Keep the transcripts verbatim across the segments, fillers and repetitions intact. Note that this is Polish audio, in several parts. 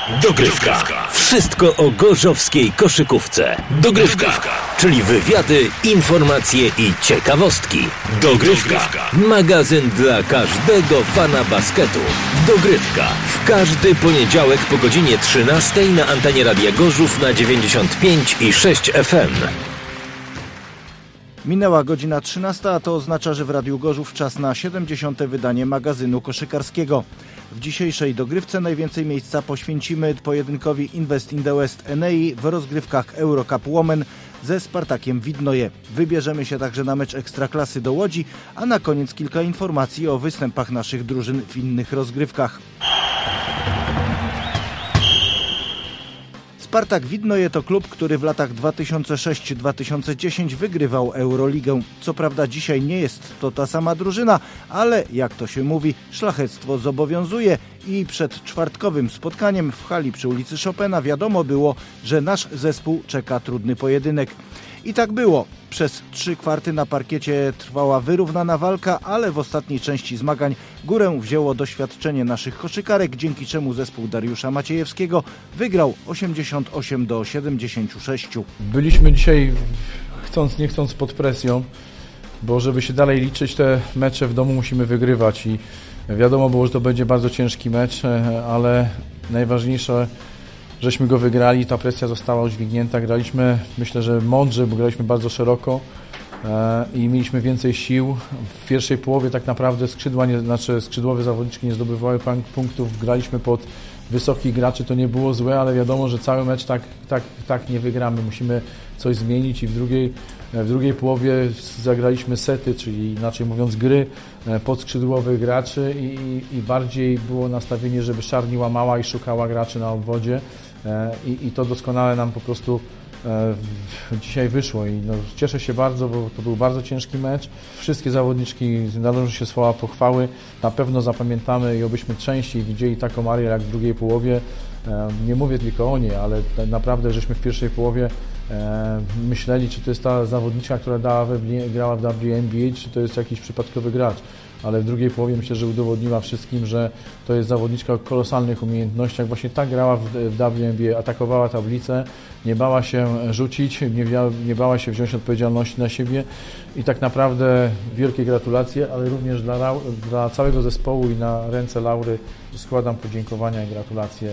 Dogrywka. Wszystko o gorzowskiej koszykówce. Dogrywka. Czyli wywiady, informacje i ciekawostki. Dogrywka. Magazyn dla każdego fana basketu. Dogrywka. W każdy poniedziałek po godzinie trzynastej na antenie Radia Gorzów na dziewięćdziesiąt pięć i sześć F M. Minęła godzina trzynasta, a to oznacza, że w Radiu Gorzów czas na siedemdziesiąte wydanie magazynu koszykarskiego. W dzisiejszej dogrywce najwięcej miejsca poświęcimy pojedynkowi Invest in the West Enei w rozgrywkach Eurocup Women ze Spartakiem Widnoje. Wybierzemy się także na mecz Ekstraklasy do Łodzi, a na koniec kilka informacji o występach naszych drużyn w innych rozgrywkach. Spartak Widnoje to klub, który w latach dwa tysiące szóstym do dwa tysiące dziesiątego wygrywał Euroligę. Co prawda dzisiaj nie jest to ta sama drużyna, ale jak to się mówi, szlachectwo zobowiązuje i przed czwartkowym spotkaniem w hali przy ulicy Chopina wiadomo było, że nasz zespół czeka trudny pojedynek. I tak było. Przez trzy kwarty na parkiecie trwała wyrównana walka, ale w ostatniej części zmagań górę wzięło doświadczenie naszych koszykarek, dzięki czemu zespół Dariusza Maciejewskiego wygrał osiemdziesiąt osiem do siedemdziesięciu sześciu. Byliśmy dzisiaj, chcąc nie chcąc, pod presją, bo żeby się dalej liczyć, te mecze w domu musimy wygrywać i wiadomo było, że to będzie bardzo ciężki mecz, ale najważniejsze, żeśmy go wygrali, ta presja została udźwignięta, graliśmy, myślę, że mądrze, bo graliśmy bardzo szeroko e, i mieliśmy więcej sił. W pierwszej połowie tak naprawdę skrzydła, nie, znaczy skrzydłowe zawodniczki nie zdobywały punktów, graliśmy pod wysokich graczy, to nie było złe, ale wiadomo, że cały mecz tak, tak, tak nie wygramy, musimy coś zmienić i w drugiej, w drugiej połowie zagraliśmy sety, czyli inaczej mówiąc gry pod skrzydłowych graczy i, i, i bardziej było nastawienie, żeby Szarni łamała i szukała graczy na obwodzie. I, I to doskonale nam po prostu e, dzisiaj wyszło i no, cieszę się bardzo, bo to był bardzo ciężki mecz. Wszystkie zawodniczki należą się słowa pochwały. Na pewno zapamiętamy i obyśmy częściej widzieli taką Arię jak w drugiej połowie. E, nie mówię tylko o niej, ale naprawdę żeśmy w pierwszej połowie e, myśleli, czy to jest ta zawodniczka, która dała we, grała w W N B A, czy to jest jakiś przypadkowy gracz. Ale w drugiej połowie myślę, że udowodniła wszystkim, że to jest zawodniczka o kolosalnych umiejętnościach. Właśnie tak grała w, w W N B A, atakowała tablicę, nie bała się rzucić, nie, nie bała się wziąć odpowiedzialności na siebie i tak naprawdę wielkie gratulacje, ale również dla, dla całego zespołu i na ręce Laury składam podziękowania i gratulacje.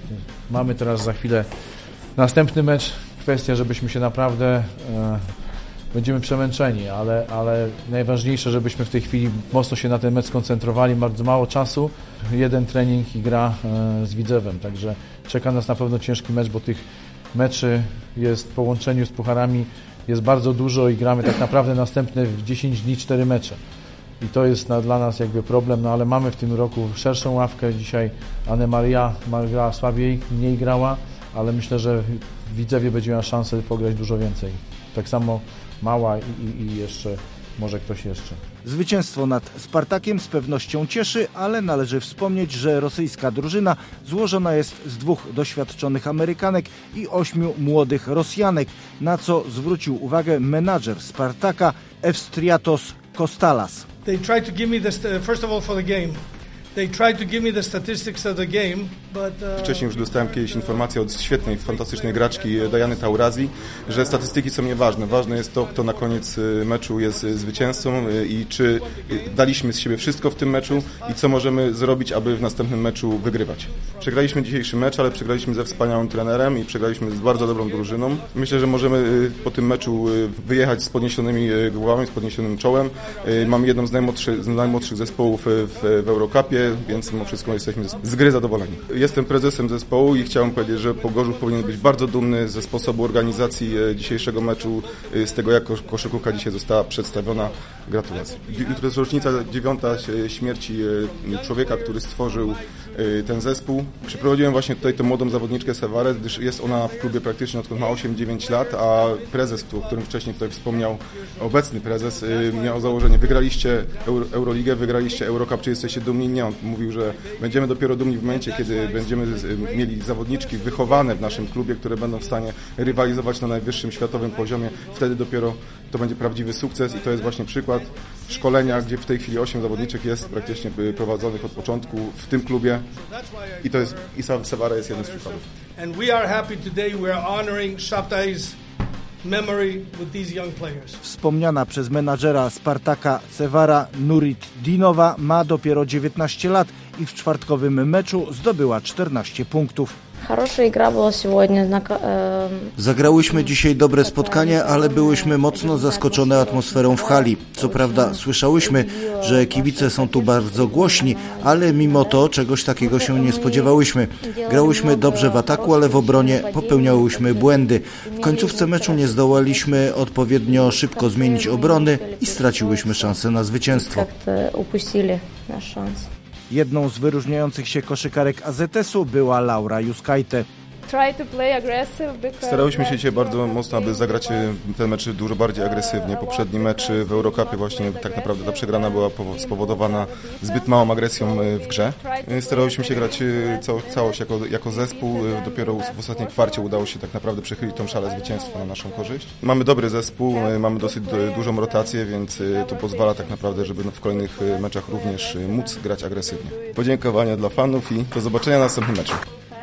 Mamy teraz za chwilę następny mecz. Kwestia, żebyśmy się naprawdę... E, Będziemy przemęczeni, ale, ale najważniejsze, żebyśmy w tej chwili mocno się na ten mecz skoncentrowali. Bardzo mało czasu, jeden trening i gra z Widzewem, także czeka nas na pewno ciężki mecz, bo tych meczy jest w połączeniu z pucharami jest bardzo dużo i gramy tak naprawdę następne w dziesięć dni cztery mecze. I to jest na, dla nas jakby problem, no ale mamy w tym roku szerszą ławkę. Dzisiaj Anna Maria grała słabiej, mniej grała, ale myślę, że w Widzewie będzie miała szansę pograć dużo więcej. Tak samo Mała i, i, i jeszcze, może ktoś jeszcze. Zwycięstwo nad Spartakiem z pewnością cieszy, ale należy wspomnieć, że rosyjska drużyna złożona jest z dwóch doświadczonych Amerykanek i ośmiu młodych Rosjanek, na co zwrócił uwagę menadżer Spartaka Evstriatos Kostalas. They tried to give me this, uh, first of all for the game. They tried to give me the statistics of the game, but, uh... Wcześniej już dostałem kiedyś informację od świetnej, fantastycznej graczki Diany Taurazi, że statystyki są nieważne. Ważne jest to, kto na koniec meczu jest zwycięzcą i czy daliśmy z siebie wszystko w tym meczu i co możemy zrobić, aby w następnym meczu wygrywać. Przegraliśmy dzisiejszy mecz, ale przegraliśmy ze wspaniałym trenerem i przegraliśmy z bardzo dobrą drużyną. Myślę, że możemy po tym meczu wyjechać z podniesionymi głowami, z podniesionym czołem. Mamy jedną z najmłodszych, z najmłodszych zespołów w, w Eurocupie, więc mimo wszystko jesteśmy z gry zadowoleni. Jestem prezesem zespołu i chciałem powiedzieć, że Gorzów powinien być bardzo dumny ze sposobu organizacji dzisiejszego meczu, z tego jak koszykówka dzisiaj została przedstawiona. Gratulacje. Jutro jest rocznica dziewiąta śmierci człowieka, który stworzył ten zespół. Przyprowadziłem właśnie tutaj tę młodą zawodniczkę Sewarę, gdyż jest ona w klubie praktycznie odkąd ma osiem dziewięć lat, a prezes, o którym wcześniej tutaj wspomniał, obecny prezes, miał założenie: wygraliście Euro, Euroligę, wygraliście Eurocup, czy jesteście dumni? Nie, on mówił, że będziemy dopiero dumni w momencie, kiedy będziemy mieli zawodniczki wychowane w naszym klubie, które będą w stanie rywalizować na najwyższym światowym poziomie. Wtedy dopiero to będzie prawdziwy sukces i to jest właśnie przykład. szkolenia, gdzie w tej chwili osiem zawodniczek jest praktycznie prowadzonych od początku w tym klubie i to jest Isa Cevara jest jednym z przykładów. And we are happy today, we are honoring Shabtai's memory with these young players. Wspomniana przez menadżera Spartaka Cevara Nurit Dinowa ma dopiero dziewiętnaście lat i w czwartkowym meczu zdobyła czternaście punktów. Zagrałyśmy dzisiaj dobre spotkanie, ale byłyśmy mocno zaskoczone atmosferą w hali. Co prawda słyszałyśmy, że kibice są tu bardzo głośni, ale mimo to czegoś takiego się nie spodziewałyśmy. Grałyśmy dobrze w ataku, ale w obronie popełniałyśmy błędy. W końcówce meczu nie zdołaliśmy odpowiednio szybko zmienić obrony i straciłyśmy szansę na zwycięstwo. Jedną z wyróżniających się koszykarek A Z S-u była Laura Juskajte. Starałyśmy się dzisiaj bardzo mocno, aby zagrać ten mecz dużo bardziej agresywnie. Poprzedni mecz w Eurocupie właśnie tak naprawdę ta przegrana była spowodowana zbyt małą agresją w grze. Starałyśmy się grać cał, całość jako, jako zespół. Dopiero w ostatniej kwarcie udało się tak naprawdę przechylić tą szalę zwycięstwa na naszą korzyść. Mamy dobry zespół, mamy dosyć dużą rotację, więc to pozwala tak naprawdę, żeby w kolejnych meczach również móc grać agresywnie. Podziękowania dla fanów i do zobaczenia na następnym meczu.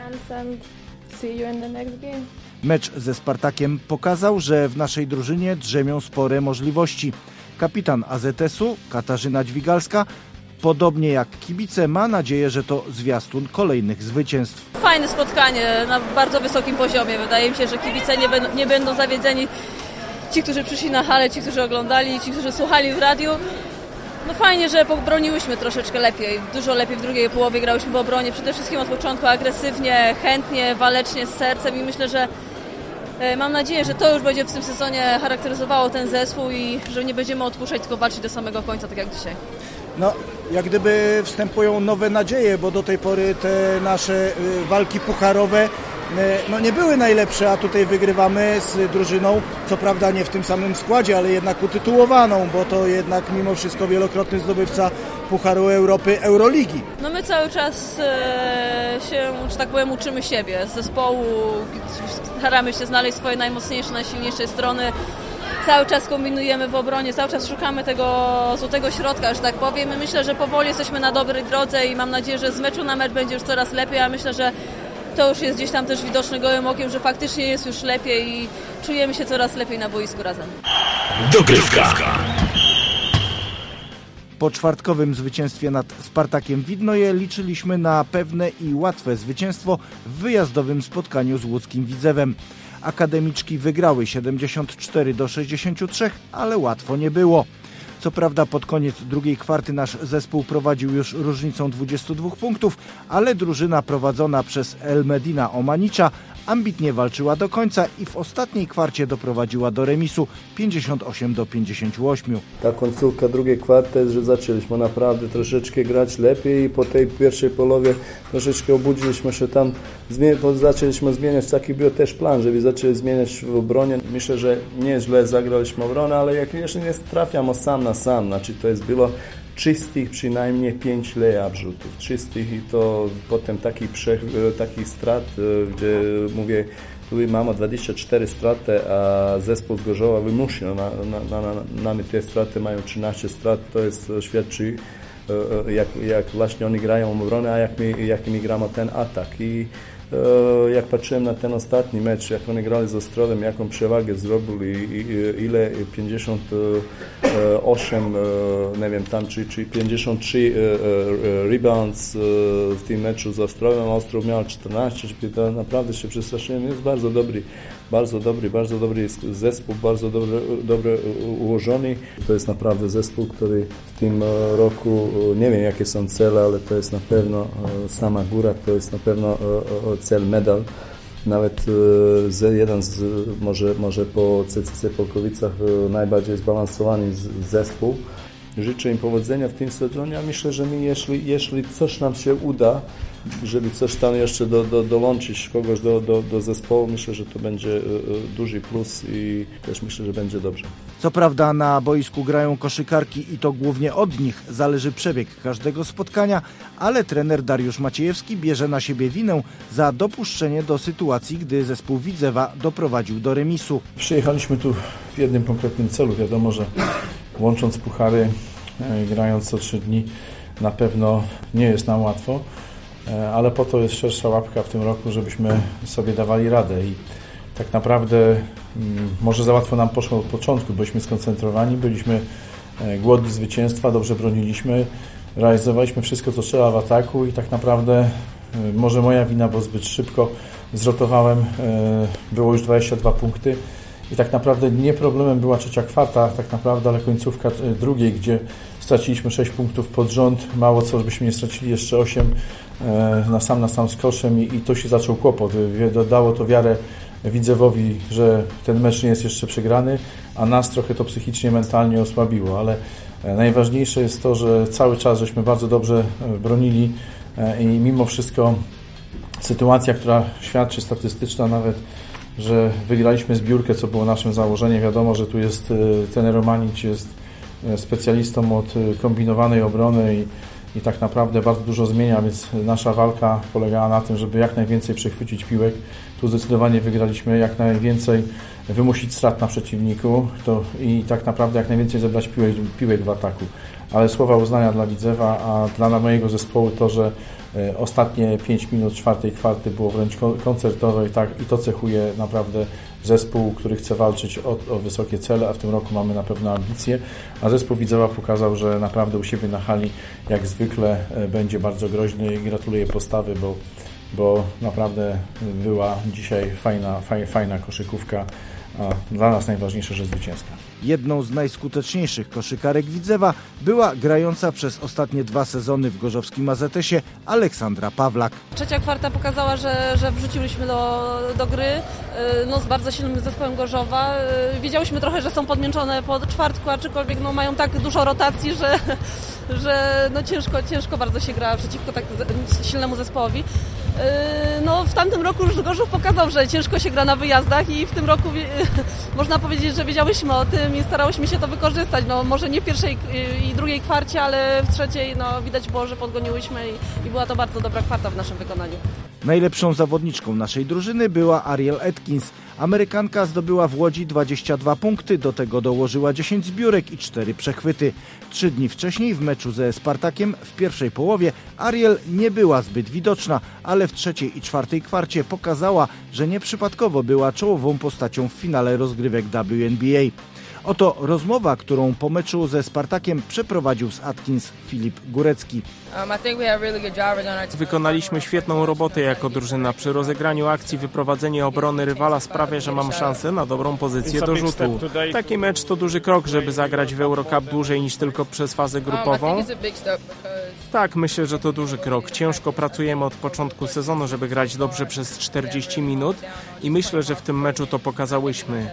Mecz ze Spartakiem pokazał, że w naszej drużynie drzemią spore możliwości. Kapitan A Z S-u Katarzyna Dźwigalska, podobnie jak kibice, ma nadzieję, że to zwiastun kolejnych zwycięstw. Fajne spotkanie na bardzo wysokim poziomie. Wydaje mi się, że kibice nie będą, nie będą zawiedzeni. Ci, którzy przyszli na halę, ci, którzy oglądali, ci, którzy słuchali w radiu. No fajnie, że pobroniłyśmy troszeczkę lepiej, dużo lepiej w drugiej połowie grałyśmy w obronie, przede wszystkim od początku agresywnie, chętnie, walecznie, z sercem i myślę, że e, mam nadzieję, że to już będzie w tym sezonie charakteryzowało ten zespół i że nie będziemy odpuszczać, tylko walczyć do samego końca, tak jak dzisiaj. No, jak gdyby wstępują nowe nadzieje, bo do tej pory te nasze y, walki pucharowe no nie były najlepsze, a tutaj wygrywamy z drużyną, co prawda nie w tym samym składzie, ale jednak utytułowaną, bo to jednak mimo wszystko wielokrotny zdobywca Pucharu Europy, Euroligi. No my cały czas e, się, że tak powiem, uczymy siebie z zespołu, staramy się znaleźć swoje najmocniejsze, najsilniejsze strony. Cały czas kombinujemy w obronie, cały czas szukamy tego złotego środka, że tak powiem. Myślę, że powoli jesteśmy na dobrej drodze i mam nadzieję, że z meczu na mecz będzie już coraz lepiej, a myślę, że to już jest gdzieś tam też widoczne gołym okiem, że faktycznie jest już lepiej i czujemy się coraz lepiej na boisku razem. Dogrywka. Po czwartkowym zwycięstwie nad Spartakiem Widnoje liczyliśmy na pewne i łatwe zwycięstwo w wyjazdowym spotkaniu z łódzkim Widzewem. Akademiczki wygrały siedemdziesiąt cztery do sześćdziesięciu trzech, ale łatwo nie było. Co prawda pod koniec drugiej kwarty nasz zespół prowadził już różnicą dwudziestu dwóch punktów, ale drużyna prowadzona przez El Medina Omanicza ambitnie walczyła do końca i w ostatniej kwarcie doprowadziła do remisu pięćdziesiąt osiem do pięćdziesięciu ośmiu. Ta końcówka drugiej kwarty, że zaczęliśmy naprawdę troszeczkę grać lepiej i po tej pierwszej połowie troszeczkę obudziliśmy się tam, zaczęliśmy zmieniać, taki był też plan, żeby zaczęli zmieniać w obronie. Myślę, że nieźle zagraliśmy obronę, ale jak jeszcze nie trafiamy sam na sam, znaczy to jest było czystych przynajmniej pięć layup rzutów, czystych i to potem taki, prze, taki strat, gdzie mówię, tu mamy dwadzieścia cztery straty, a zespół z Gorzowa wymusił, na, na, na, nami te straty mają trzynaście strat, to jest świadczy jak, jak właśnie oni grają w obronę, a jak my, jak my gramy ten atak. I jak patrzyłem na ten ostatni mecz, jak oni grali z Ostrowem, jaką przewagę zrobili, ile pięćdziesiąt osiem, nie wiem, tam czy, czy pięćdziesiąt trzy rebounds w tym meczu z Ostrowem, Ostrów miał czternaście, to naprawdę się przestraszyłem. Jest bardzo dobry, bardzo dobry, bardzo dobry zespół, bardzo dobry, dobry ułożony. To jest naprawdę zespół, który w tym roku, nie wiem jakie są cele, ale to jest na pewno sama góra, to jest na pewno cel medal. Nawet z, jeden z, może, może po C C C Polkowicach najbardziej zbalansowany zespół. Życzę im powodzenia w tym sezonie, a myślę, że my jeśli, jeśli coś nam się uda, żeby coś tam jeszcze do, do, dołączyć kogoś do, do, do zespołu, myślę, że to będzie duży plus i też myślę, że będzie dobrze. Co prawda na boisku grają koszykarki i to głównie od nich zależy przebieg każdego spotkania, ale trener Dariusz Maciejewski bierze na siebie winę za dopuszczenie do sytuacji, gdy zespół Widzewa doprowadził do remisu. Przyjechaliśmy tu w jednym konkretnym celu. Wiadomo, że łącząc puchary grając co trzy dni na pewno nie jest nam łatwo, ale po to jest szersza łapka w tym roku, żebyśmy sobie dawali radę i tak naprawdę może za łatwo nam poszło od początku, byliśmy skoncentrowani, byliśmy głodni zwycięstwa, dobrze broniliśmy, realizowaliśmy wszystko, co trzeba w ataku i tak naprawdę może moja wina, bo zbyt szybko zrotowałem, było już dwadzieścia dwa punkty i tak naprawdę nie problemem była trzecia kwarta, tak naprawdę, ale końcówka drugiej, gdzie straciliśmy sześć punktów pod rząd, mało co, żebyśmy nie stracili jeszcze osiem na sam na sam z koszem i, i to się zaczął kłopot. Dodało to wiarę Widzewowi, że ten mecz nie jest jeszcze przegrany, a nas trochę to psychicznie, mentalnie osłabiło, ale najważniejsze jest to, że cały czas żeśmy bardzo dobrze bronili i mimo wszystko sytuacja, która świadczy, statystyczna nawet, że wygraliśmy zbiórkę, co było naszym założeniem. Wiadomo, że tu jest trener Romanić, jest specjalistą od kombinowanej obrony i, i tak naprawdę bardzo dużo zmienia, więc nasza walka polegała na tym, żeby jak najwięcej przechwycić piłek. Tu zdecydowanie wygraliśmy, jak najwięcej wymusić strat na przeciwniku to i tak naprawdę jak najwięcej zebrać piłek, piłek w ataku. Ale słowa uznania dla Widzewa, a dla mojego zespołu to, że ostatnie pięć minut czwartej kwarty było wręcz koncertowe i, tak, i to cechuje naprawdę zespół, który chce walczyć o, o wysokie cele, a w tym roku mamy na pewno ambicje, a zespół Widzewa pokazał, że naprawdę u siebie na hali jak zwykle będzie bardzo groźny i gratuluję postawy, bo, bo naprawdę była dzisiaj fajna, faj, fajna koszykówka, a dla nas najważniejsze, że zwycięska. Jedną z najskuteczniejszych koszykarek Widzewa była grająca przez ostatnie dwa sezony w gorzowskim A Z S-ie Aleksandra Pawlak. Trzecia kwarta pokazała, że, że wrzuciliśmy do, do gry no, z bardzo silnym zespołem Gorzowa. Wiedziałyśmy trochę, że są podmęczone po czwartku, aczkolwiek no, mają tak dużo rotacji, że, że no, ciężko, ciężko bardzo się gra przeciwko tak silnemu zespołowi. No, w tamtym roku już Gorzów pokazał, że ciężko się gra na wyjazdach i w tym roku można powiedzieć, że wiedziałyśmy o tym i starałyśmy się to wykorzystać. No, może nie w pierwszej i drugiej kwarcie, ale w trzeciej no, widać było, że podgoniłyśmy i, i była to bardzo dobra kwarta w naszym wykonaniu. Najlepszą zawodniczką naszej drużyny była Ariel Atkins. Amerykanka zdobyła w Łodzi dwadzieścia dwa punkty, do tego dołożyła dziesięć zbiórek i cztery przechwyty. Trzy dni wcześniej w meczu ze Spartakiem w pierwszej połowie Ariel nie była zbyt widoczna, ale w trzeciej i czwartej kwarcie pokazała, że nieprzypadkowo była czołową postacią w finale rozgrywek W N B A. Oto rozmowa, którą po meczu ze Spartakiem przeprowadził z Atkins Filip Górecki. Wykonaliśmy świetną robotę jako drużyna. Przy rozegraniu akcji wyprowadzenie obrony rywala sprawia, że mam szansę na dobrą pozycję do rzutu. Taki mecz to duży krok, żeby zagrać w Eurocup dłużej niż tylko przez fazę grupową. Tak, myślę, że to duży krok. Ciężko pracujemy od początku sezonu, żeby grać dobrze przez czterdzieści minut i myślę, że w tym meczu to pokazałyśmy.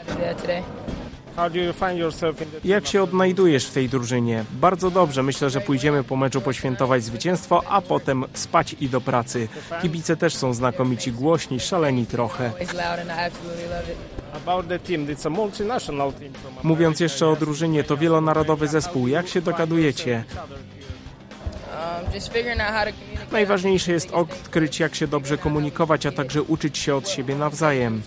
Jak się odnajdujesz w tej drużynie? Bardzo dobrze. Myślę, że pójdziemy po meczu poświętować zwycięstwo, a potem spać i do pracy. Kibice też są znakomici, głośni, szaleni trochę. Mówiąc jeszcze o drużynie, to wielonarodowy zespół. Jak się dogadujecie? Najważniejsze jest odkryć, jak się dobrze komunikować, a także uczyć się od siebie nawzajem.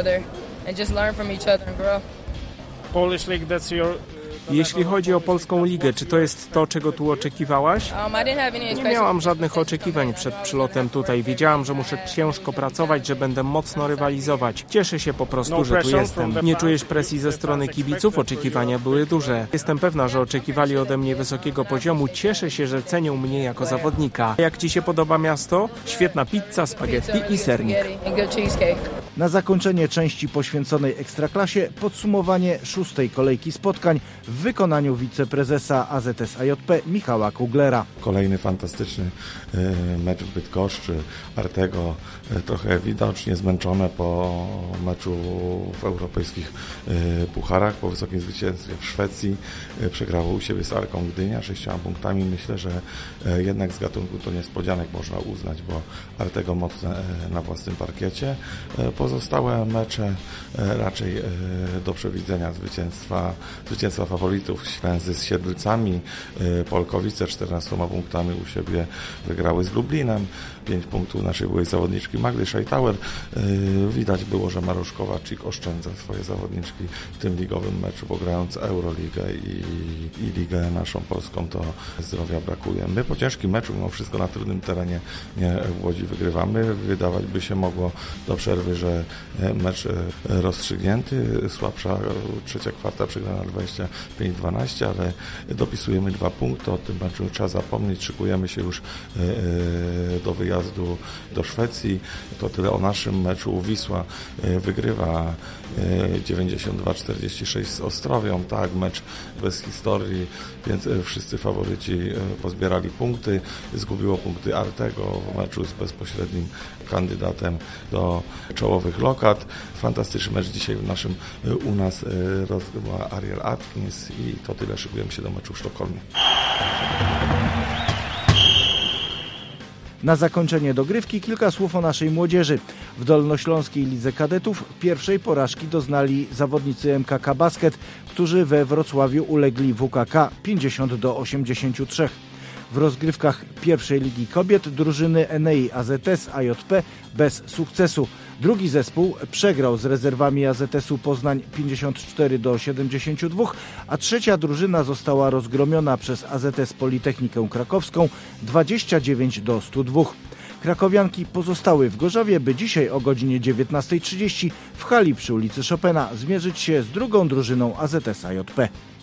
Jeśli chodzi o polską ligę, czy to jest to, czego tu oczekiwałaś? Nie miałam żadnych oczekiwań przed przylotem tutaj. Wiedziałam, że muszę ciężko pracować, że będę mocno rywalizować. Cieszę się po prostu, że tu jestem. Nie czujesz presji ze strony kibiców? Oczekiwania były duże. Jestem pewna, że oczekiwali ode mnie wysokiego poziomu. Cieszę się, że cenią mnie jako zawodnika. Jak Ci się podoba miasto? Świetna pizza, spaghetti i sernik. Na zakończenie części poświęconej Ekstraklasie podsumowanie szóstej kolejki spotkań w wykonaniu wiceprezesa A Z S A J P Michała Kuglera. Kolejny fantastyczny mecz w Bydgoszczy. Artego trochę widocznie zmęczone po meczu w europejskich pucharach, po wysokim zwycięstwie w Szwecji. Przegrało u siebie z Arką Gdynia sześcioma punktami. Myślę, że jednak z gatunku to niespodzianek można uznać, bo Artego mocne na własnym parkiecie. Pozostałe mecze raczej do przewidzenia zwycięstwa, zwycięstwa faworytów. Ślęzy z Siedlcami, Polkowice czternastoma punktami u siebie wygrały z Lublinem. pięć punktów naszej byłej zawodniczki Magdy Scheitauer. Widać było, że Mariusz Kowaczyk oszczędza swoje zawodniczki w tym ligowym meczu, bo grając Euroligę i, i ligę naszą polską, to zdrowia brakuje. My po ciężkim meczu, mimo wszystko na trudnym terenie w Łodzi wygrywamy. Wydawać by się mogło do przerwy, że mecz rozstrzygnięty, słabsza trzecia kwarta przegrana dwadzieścia pięć dwanaście, ale dopisujemy dwa punkty, o tym meczu trzeba zapomnieć, szykujemy się już do wyjazdu do Szwecji. To tyle o naszym meczu. Wisła wygrywa dziewięćdziesiąt dwa czterdzieści sześć z Ostrowią, tak, mecz bez historii, więc wszyscy faworyci pozbierali punkty. Zgubiło punkty Artego w meczu z bezpośrednim kandydatem do czołowych lokat. Fantastyczny mecz dzisiaj w naszym, u nas rozgrywa Ariel Atkins i to tyle, szykujemy się do meczu w Sztokholmie. Na zakończenie dogrywki kilka słów o naszej młodzieży. W Dolnośląskiej Lidze Kadetów pierwszej porażki doznali zawodnicy M K K Basket, którzy we Wrocławiu ulegli W K K pięćdziesiąt do osiemdziesięciu trzech. W rozgrywkach pierwszej Ligi Kobiet drużyny Enei A Z S A J P bez sukcesu. Drugi zespół przegrał z rezerwami A Z S-u Poznań pięćdziesiąt cztery do siedemdziesięciu dwóch, a trzecia drużyna została rozgromiona przez A Z S Politechnikę Krakowską dwadzieścia dziewięć do stu dwóch. Krakowianki pozostały w Gorzowie, by dzisiaj o godzinie dziewiętnastej trzydzieści w hali przy ulicy Chopina zmierzyć się z drugą drużyną A Z S A J P.